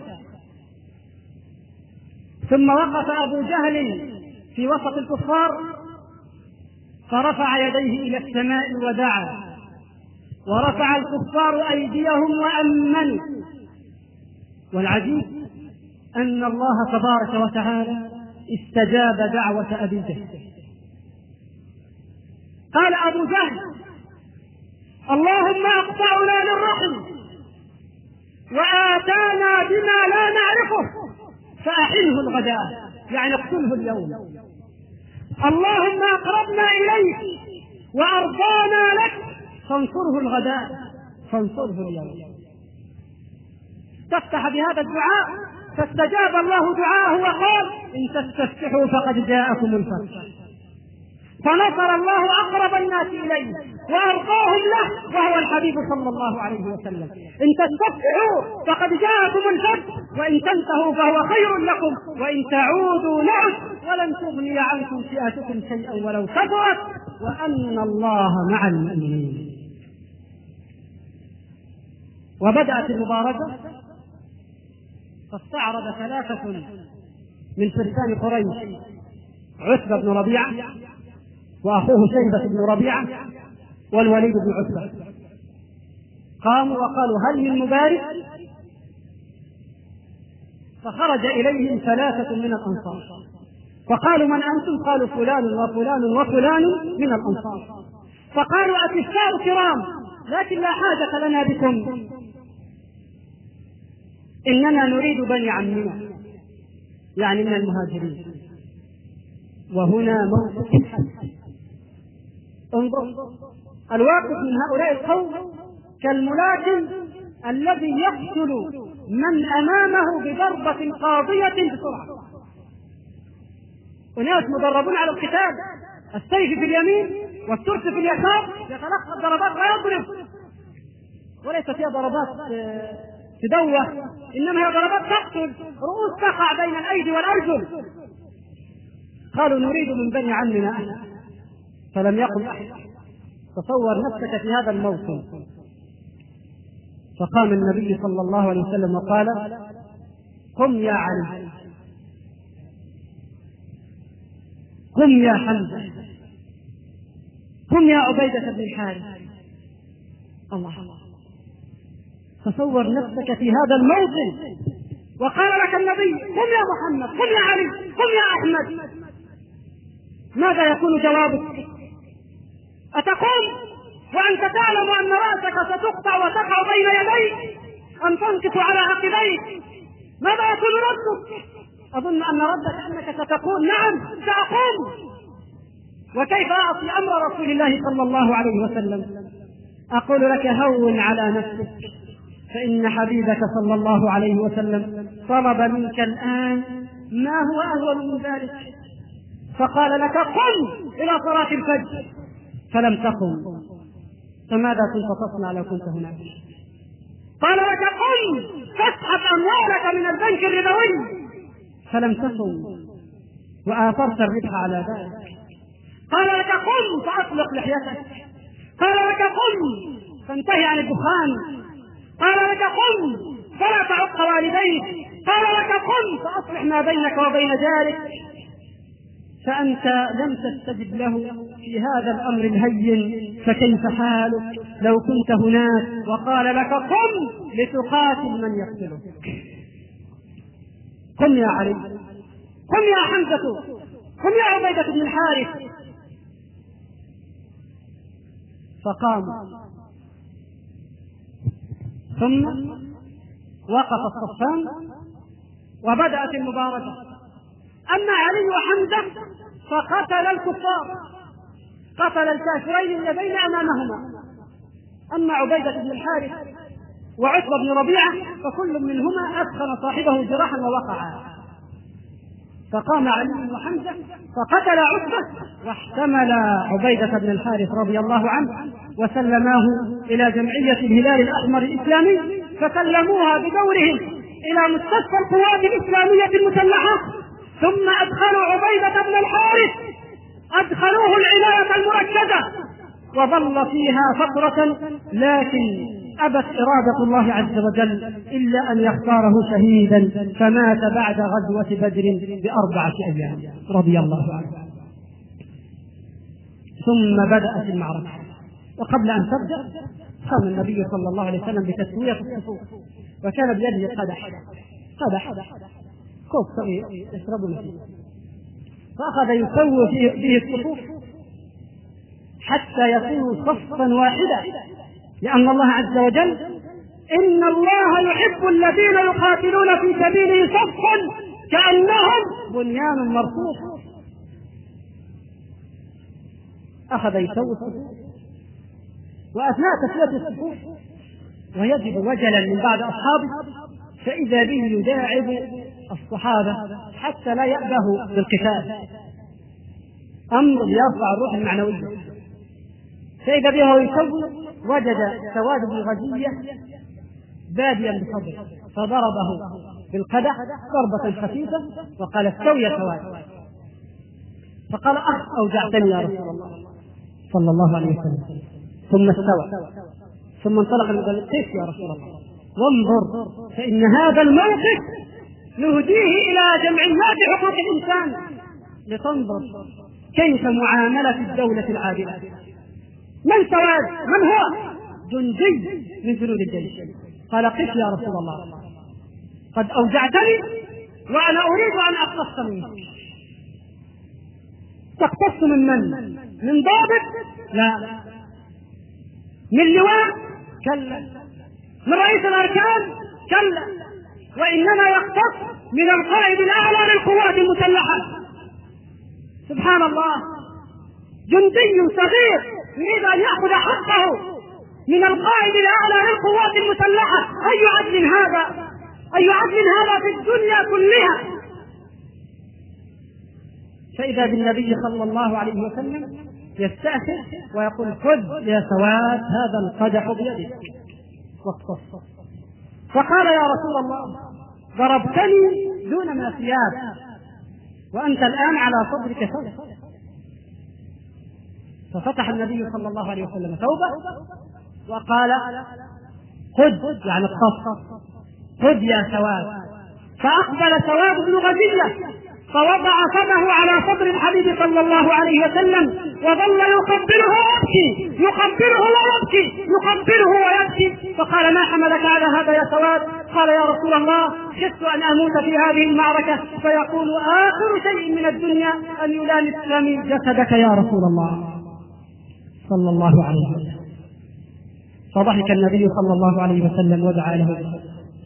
ثم وقف أبو جهل في وسط الكفار فرفع يديه إلى السماء ودعا، ورفع الكفار أيديهم وأمنوا. والعجيب أن الله تبارك وتعالى استجاب دعوة أبي جهل. قال أبو جهل: اللهم اقطعنا للرحم وآتانا بما لا نعرفه فأحله الغداء، يعني اقتله اليوم. اللهم أقربنا إليك وأرضانا لك فانصره الغداء فانصره اليوم. تفتح بهذا الدعاء فاستجاب الله دعاءه وقال: إن تستفتحوا فقد جاءكم الفتح. فنصر الله أقرب الناس إليه وأرضاهم له وهو الحبيب صلى الله عليه وسلم. إن تستفتحوا فقد جاءكم الفتح وإن تنتهوا فهو خير لكم وإن تعودوا نعد ولن تغني عنكم فئتكم شيئا ولو كثرت وأن الله مع المؤمنين. وبدأت المبارزة، فاستعرض ثلاثة من فرسان قريش: عتبة بن ربيعة وأخوه شيبة بن ربيعة والوليد بن عتبة. قاموا وقالوا: هل من مبارز؟ فخرج إليهم ثلاثة من الأنصار فقالوا: من أنتم؟ قالوا: فلان وفلان وفلان من الأنصار. فقالوا: أكفاء كرام لكن لا حاجة لنا بكم، إننا نريد بني عمنا، يعني من المهاجرين. وهنا موقف الحد. انظر الواقف من هؤلاء القوم كالملاكم الذي يقتل من أمامه بضربة قاضية بسرعة. وناس مدربون على القتال، السيف في اليمين والترس في اليسار، يتلقى الضربات ويضرب، وليس فيها ضربات تدوه، إنما هي ضربات تقتل، رؤوس تقع بين الأيدي والأرجل. قالوا: نريد من بني عمنا أحد. فلم يقل أحد. تصور نفسك في هذا الموسم. فقام النبي صلى الله عليه وسلم وقال: قم يا علي، قم يا حمزة، قم يا عبيدة بن الحارث. الله، تصور نفسك في هذا الموطن وقال لك النبي: قم يا محمد، قم يا علي، قم يا أحمد. ماذا يكون جوابك؟ أتقوم وأنت تعلم أن رأسك ستقطع وتقع بين يديك أم تنكف على عقبيك؟ ماذا يكون ردك؟ أظن أن ردك أنك ستقول: نعم سأقوم. وكيف أعطي أمر رسول الله صلى الله عليه وسلم؟ أقول لك: هون على نفسك، فإن حبيبك صلى الله عليه وسلم طلب منك الآن ما هو أهون من ذلك. فقال لك: قم إلى صلاة الفجر، فلم تقم. فماذا كنت تصنع لو كنت هناك؟ قال لك: قم تسحب أموالك من البنك الربوي، فلم تقم وآثرت الربح على ذلك. قال لك: قم فأطلق لحيتك. قال لك: قم فانتهي عن الدخان. قال لك: قم فلا تعق والديك. قال لك: قم فأصلح ما بينك وبين جارك. فأنت لم تستجب له في هذا الأمر الهين، فكيف حالك لو كنت هناك وقال لك: قم لتقاتل من يقتلك؟ قم يا علي، قم يا حمزة، قم يا عبيدة بن الحارث. فقام، ثم وقف الصفان وبدأت المبارزة. أما علي وحمزة فقتل الكفار، قتل الكافرين الذين أمامهما. أما عبيدة بن الحارث وعتبة بن ربيعة فكل منهما أدخل صاحبه جراحا ووقعا. فقام علي وحمزة فقتل عتبة واحتمل عبيدة بن الحارث رضي الله عنه وسلماه إلى جمعية الهلال الأحمر الإسلامي، فسلموها بدورهم إلى مستشفى القوات الإسلامية المسلحة، ثم أدخلوا عبيدة بن الحارث، أدخلوه العناية المركزة، وظل فيها فترة، لكن أبت إرادة الله عز وجل إلا أن يختاره شهيدا، فمات بعد غزوة بدر ب4 أيام رضي الله عنه. ثم بدأت المعركة، وقبل أن تبدأ قام النبي صلى الله عليه وسلم بتسوية الصفوف، وكان بيده قدح كوب صغير يشربون فيه، فأخذ يسوي به الصفوف حتى يكون صفا واحدا، لأن الله عز وجل إن الله يحب الذين يقاتلون في سبيله صفا كأنهم بنيان مرصوص. أخذ يسوي الصفوف، وأثناء تسوية الصفوف ويجد وجلا من بعض أصحابه، فإذا به يداعب الصحابة حتى لا يأبهوا بالقتال، أمر يرفع الروح المعنوية. فإذا به يسوي وجد سواد بن غزية باديا بصدره، فضربه بالقدح ضربة خفيفة وقال: استوي يا سواد. فقال: أوجعتني يا رسول الله صلى الله عليه وسلم. ثم استوى، ثم انطلق وقال: كيف يا رسول الله؟ وانظر، فإن هذا الموقف نهديه إلى جمعيات حقوق الإنسان لتنظر كيف معاملة الدولة العادلة. من سواد؟ من هو؟ جندي من جنود الجيش. قال: قف يا رسول الله، قد أوجعتني وأنا أريد أن أقتص منك. تقتص من من؟ من ضابط؟ لا. من لواء؟ كلا. من رئيس الأركان؟ كلا. وإنما يقتص من القائد الأعلى للقوات المسلحة. سبحان الله، جندي صغير يريد أن يأخذ حقه من القائد الأعلى للقوات المسلحة. أي عدل هذا؟ أي عدل هذا في الدنيا كلها؟ فإذا بالنبي صلى الله عليه وسلم يستأثر ويقول: خذ يا سواد هذا القدح بيدك واقتص. فقال: يا رسول الله، ضربتني دون ما ثياب، وأنت الآن على صدرك ثوب. ففتح النبي صلى الله عليه وسلم ثوبه وقال: خذ، يعني اقتص، خذ يا سواد. فأقبل سواد بن غزية فوضع فمه على صدر الحبيب صلى الله عليه وسلم، وظل يقبله ويبكي، يقبله ويبكي، يقبله ويبكي. فقال: ما حملك على هذا يا سواد؟ قال: يا رسول الله، خفت أن أموت في هذه المعركة فيقول آخر شيء من الدنيا أن يلامس جسدك يا رسول الله صلى الله عليه وسلم. فضحك النبي صلى الله عليه وسلم ودعا له.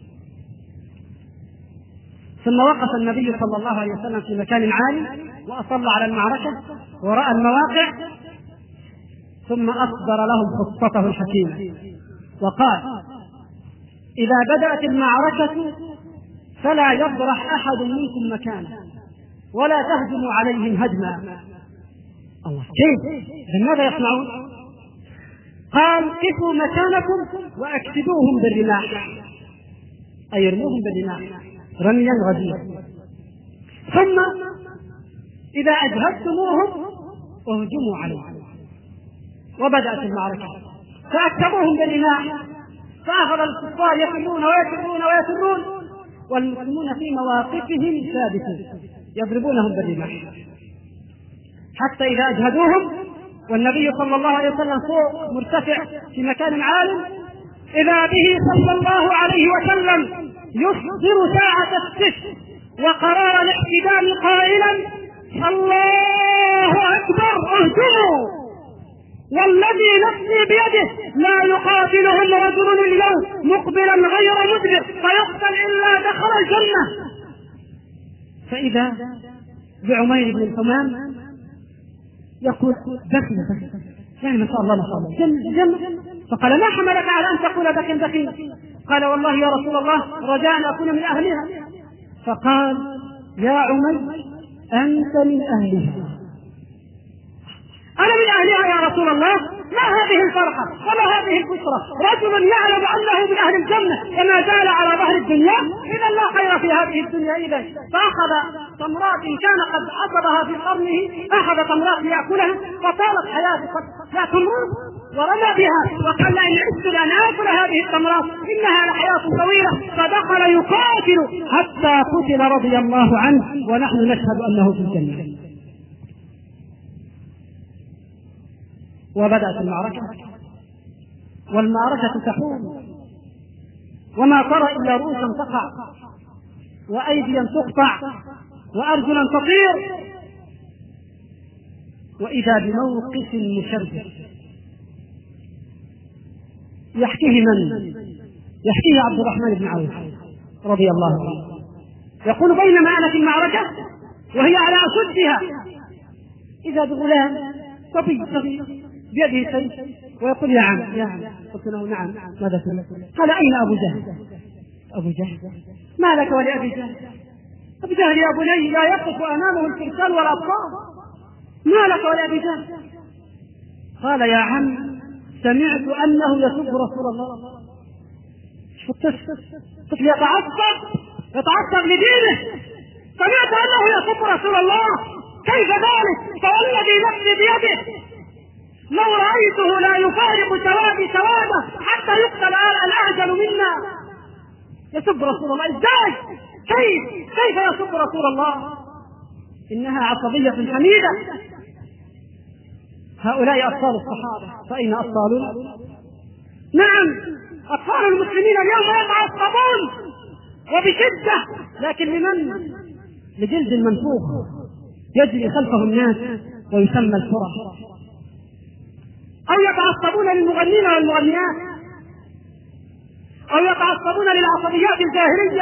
ثم وقف النبي صلى الله عليه وسلم في مكان عالي وأصلى على المعركة ورأى المواقع، ثم أصدر لهم خطته الحكيمة وقال: إذا بدأت المعركة فلا يبرح أحد منكم مكانه ولا تهجموا عليهم هجما. الله، كيف؟ ماذا يصنعون؟ قال: قفوا مكانكم وأكسدوهم بالرماح، أي يرموهم بالرماح رميا غزيرا، ثم إذا أجهدتموهم اهجموا عليهم. وبدأت المعركة فأكتبوهم بالرماح، فأخذ الكفار يفرون ويفرون ويفرون، والمسلمون في مواقفهم ثابتون يضربونهم بالرماح، حتى إذا أجهدوهم والنبي صلى الله عليه وسلم فوق مرتفع في مكان عال، إذا به صلى الله عليه وسلم يصدر ساعة السيف وقرار الاعتدال قائلا: الله أكبر، اهجموا، والذي نفسي بيده لا يقاتلهم رجل اليوم مقبلا غير مدبر فيقتل إلا دخل الجنة. فإذا بعمير بن الحمام يقول: بخل، يعني ما شاء الله ما شاء الله جنة. فقال: ما حملك على أن تقول بخل؟ قال: والله يا رسول الله رجاء أن أكون من أهلها. فقال: يا عمير، أنت من أهلها. أنا من أهلها يا رسول رسول الله ما هذه الفرحة وما هذه البشرى؟ رجل يعلم أنه من أهل الجنة وما زال على ظهر الدنيا، إذا لا خير في هذه الدنيا إذا. فأخذ تمرات كان قد حصدها في قرنه، أخذ تمرات ليأكلها فطالت حياته لا تمر ورمى بها وقال لئن عشت لأن آكل هذه التمرات إنها لحياة طويلة، فدخل يقاتل حتى قتل رضي الله عنه ونحن نشهد أنه في الجنة. وبدأت المعركة، والمعركة تحوم وما ترى إلا رؤوسا تقع وأيديا تقطع وأرجلا تطير، وإذا بموقف مشرف يحكيه من؟ يحكيه عبد الرحمن بن عوف رضي الله عنه، يقول بينما أنا في المعركة وهي على أشدها إذا بغلام صبي بيده سيف ويقول يا عم يا عم، قلت له نعم ماذا تريد؟ قال أين أبو جهل؟ أبو جهل ما لك ولأبي جهل؟ أبو جهل يا بني لا يقف أمامه الفرسان والأبطال، ما لك ولأبي جهل؟ قال يا عم سمعت أنه يسب رسول الله. قلت يتعصب لدينه، سمعت أنه يسب رسول الله، كيف ذلك؟ فوالذي نفسي بيده لو رأيته لا يفارق سوادي سواده حتى يقتل الأعجل منا. يسب رسول الله ازاي؟ كيف يسب رسول الله؟ إنها عصبية حميدة. هؤلاء أطفال الصحابة، فأين أطفالنا؟ نعم أطفال المسلمين اليوم يتعصبون وبشدة، لكن لمن؟ لجلد منفوخ يجري خلفه الناس ويسمى الفرح. أو يتعصبون للمغنين والمغنيات، أو يتعصبون للعصبيات الجاهلية.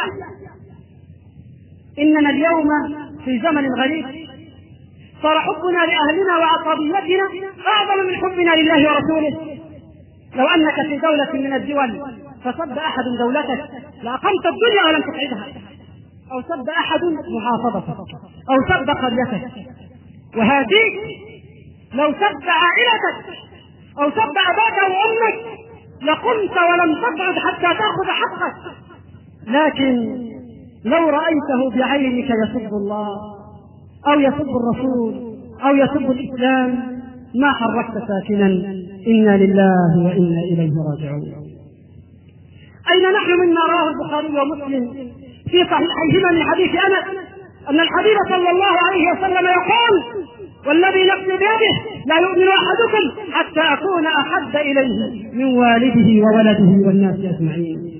إننا اليوم في زمن غريب، صار حبنا لأهلنا وعصبيتنا أعظم من حبنا لله ورسوله. لو أنك في دولة من الدول فسب أحد دولتك لأقمت الدنيا ولم تسعدها، أو سب أحد محافظتك، أو سب قريتك. وهذه لو سب عائلتك أو سب أباك وأمك لقمت ولم تقعد حتى تأخذ حقك. لكن لو رأيته بعينك يسب الله أو يسب الرسول أو يسب الإسلام ما حركت ساكنا. إنا لله وإنا إليه راجعون. أين نحن مما رواه البخاري ومسلم في صحيحيهما من حديث أنس أن الحبيب صلى الله عليه وسلم يقول والذي نفسي بيده لا يؤمن أحدكم حتى أكون أحب إليه من والده وولده والناس أجمعين.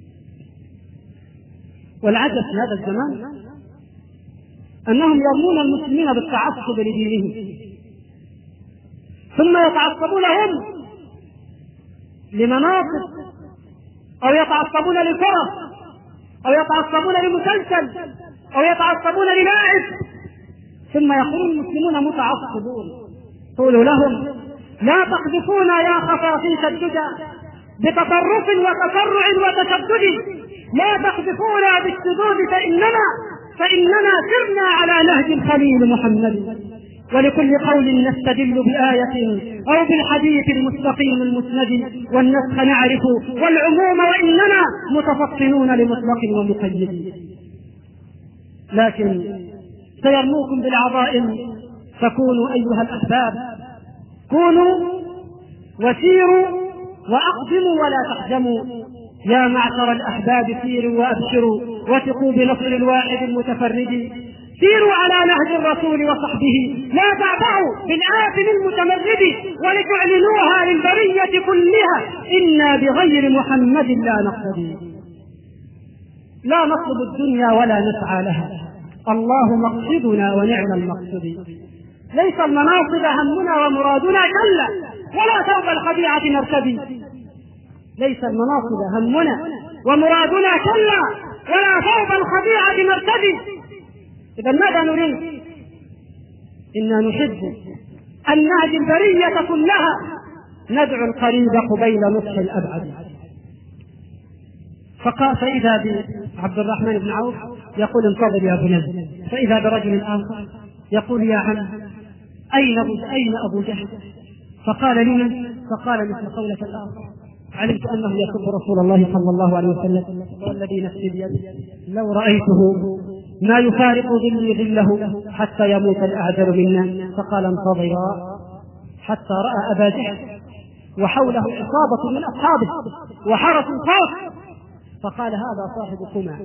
والعجب في هذا الزمان أنهم يرمون المسلمين بالتعصب لدينهم، ثم يتعصبون هم لمناصب أو يتعصبون لفرص أو يتعصبون لمسلسل أو يتعصبون للاعب، ثم يقولون المسلمون متعصبون. قولوا لهم لا تقذفونا يا خفافيش الدجى بتطرف وتسرع وتشدد، لا تقذفونا بالشذوذ فإننا سرنا على نهج الخليل محمد. ولكل قول نستدل بآية أو بالحديث المستقيم المسند، والنسخ نعرف والعموم وإننا متفطنون لمطلق ومقيد. لكن سيرموكم بالعظائم فكونوا أيها الأحباب، كونوا وسيروا وأقدموا ولا تحجموا. يا معشر الأحباب سيروا وأبشروا وثقوا بنصر الواحد المتفرد. سيروا على نهج الرسول وصحبه، لا تعبعوا بالآثم المتمرد، ولتعلنوها للبرية كلها إنا بغير محمد لا نقتدي. لا نطلب الدنيا ولا نسعى لها، الله مقصدنا ونعم المقصد. ليس المناصب همنا ومرادنا كلا، ولا ثوب الخديعة نرتدي. ليس المناصب همنا ومرادنا كلا، ولا ثوب الخديعة نرتدي. إذا ماذا نريد؟ إنا نحب أن نهدي البرية كلها، ندعو القريب قبيل نصح الأبعد. فإذا بعبد الرحمن بن عوف يقول انتظر يا بني، فإذا برجل آخر يقول يا عم أين أبو جهل؟ فقال لمن؟ فقال مثل قولة الآخر: علمت أنه يسب رسول الله صلى الله عليه وسلم والذي نفسي بيده لو رأيته ما يفارق ظلي ظله حتى يموت الأعذر منا. فقال: انتظرا حتى رأى أبا جهل وحوله عصابة من أصحابه وحرس خاص، فقال: هذا صاحبكما.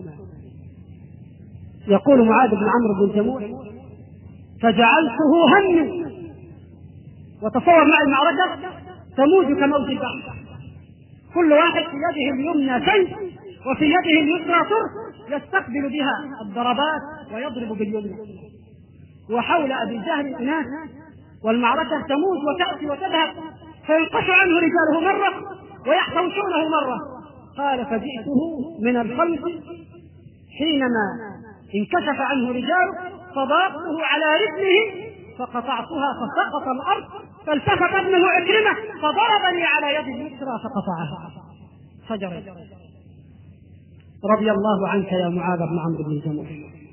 يقول معاذ بن عمرو بن جموح: فجعلته همي. وتصور معي المعركة تموج كموج البحر، كل واحد في يده اليمنى سيف وفي يده اليسرى ترس يستقبل بها الضربات ويضرب باليمنى، وحول أبي جهل إناث، والمعركة تموج وتأتي وتذهب، فينقش عنه رجاله مرة ويحتوشونه مرة. قال: فجئته من الخلف حينما انكشف عنه رجاله فضربته على رجله فقطعتها فسقط الأرض، فالتفت ابنه عكرمة فضربني على يد اليسرى فقطعها. فجر. رضي الله عنك يا معاذ بن عمرو بن جموح.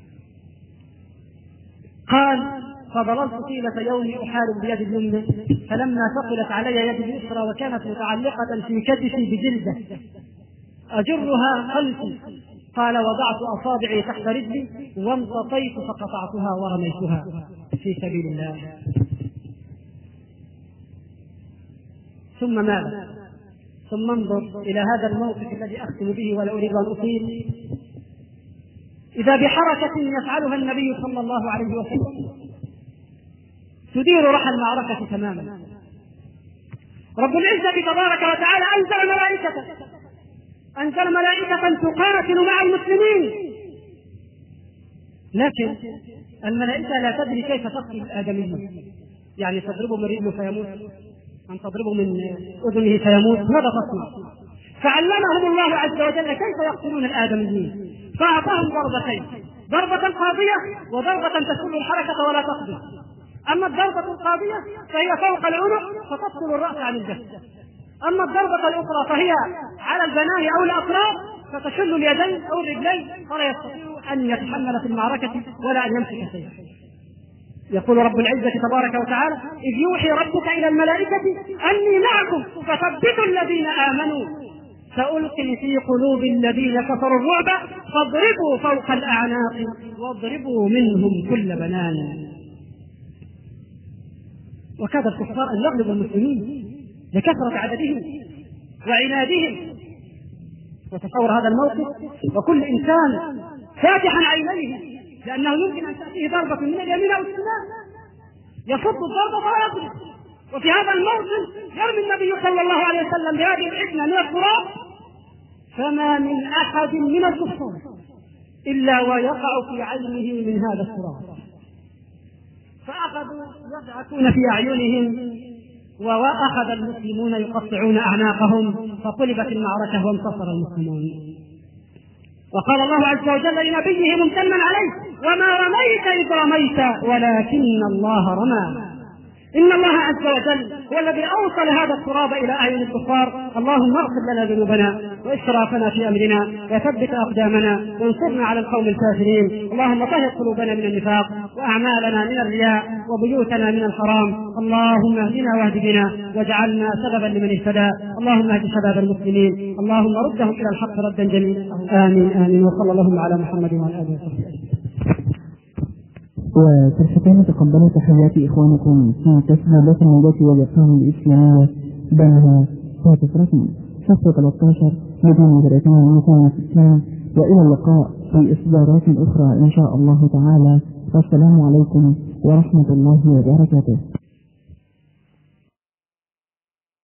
قال: فظللت طيلة يومي أحارب بيد اليمنى، فلما ثقلت علي يد اليسرى وكانت متعلقة في كتفي بجلدة أجرها خلفي. قال: وضعت أصابعي تحت رجلي وانتطيت فقطعتها ورميتها في سبيل الله. ثم ماذا؟ ثم انظر إلى هذا الموقف الذي أختم به ولا أريد أن أطيل. إذا بحركة يفعلها النبي صلى الله عليه وسلم تدير رحى المعركة تماما. رب العزة تبارك وتعالى أنزل ملائكة تقاتل مع المسلمين، لكن الملائكة لا تدري كيف تقتل الآدميين، يعني تضربه من رجله فيموت، أن تضربه من أذنه فيموت، ماذا تصنع؟ فعلمهم الله عز وجل كيف يقتلون الآدميين، فأعطاهم ضربتين: ضربة قاضية وضربة تشل الحركة ولا تقضي. أما الضربة القاضية فهي فوق العنق فتفصل الرأس عن الجسد، أما الضربة الأخرى فهي على الجناح أو الأطراف فتشل اليدين أو الرجلين فلا يستطيع أن يتحمل في المعركة ولا أن يمسك شيئا. يقول رب العزة تبارك وتعالى: إذ يوحي ربك إلى الملائكة أني معكم فثبتوا الذين آمنوا سألقي في قلوب الذين كفروا الرعب فاضربوا فوق الأعناق واضربوا منهم كل بنان. وكاد الكفار أن يغلبوا المسلمين لكثرة عددهم وعنادهم. وتصور هذا الموقف وكل إنسان فاتحا عينيه، لأنه يمكن أن تأتيه ضربة من اليمين أو الشمال يصد الضربة فلا يقدر. وفي هذا الموقف يرمي النبي صلى الله عليه وسلم بهذه الحكمة من التراب، فما من أحد من الكفار إلا ويقع في عينه من هذا التراب، فأخذوا يضعكون في أعينهم، وأخذ المسلمون يقطعون أعناقهم، فقلبت المعركة وانتصر المسلمون. وقال الله عز وجل لنبيه ممتنا عليه: وما رميت إذ رميت ولكن الله رمى. إن الله عز وجل هو الذي أوصل هذا التراب إلى أعين الكفار. اللهم اغفر لنا ذنوبنا وإسرافنا في أمرنا وثبت أقدامنا وانصرنا على القوم الكافرين. اللهم طهر قلوبنا من النفاق وأعمالنا من الرياء وبيوتنا من الحرام. اللهم اهدنا واهد بنا واجعلنا سببا لمن اهتدى. اللهم اهد شباب المسلمين، اللهم ردهم إلى الحق ردا جميلا. آمين آمين. وصلى الله على محمد وعلى آله وصحبه. وترحبون تقبلوا تحيات إخوانكم في تسهيلات النجاة والإقامة الإسلامية بنها هاتف رقم 013 262. وإلى اللقاء في إصدارات أخرى إن شاء الله تعالى. والسلام عليكم ورحمة الله وبركاته.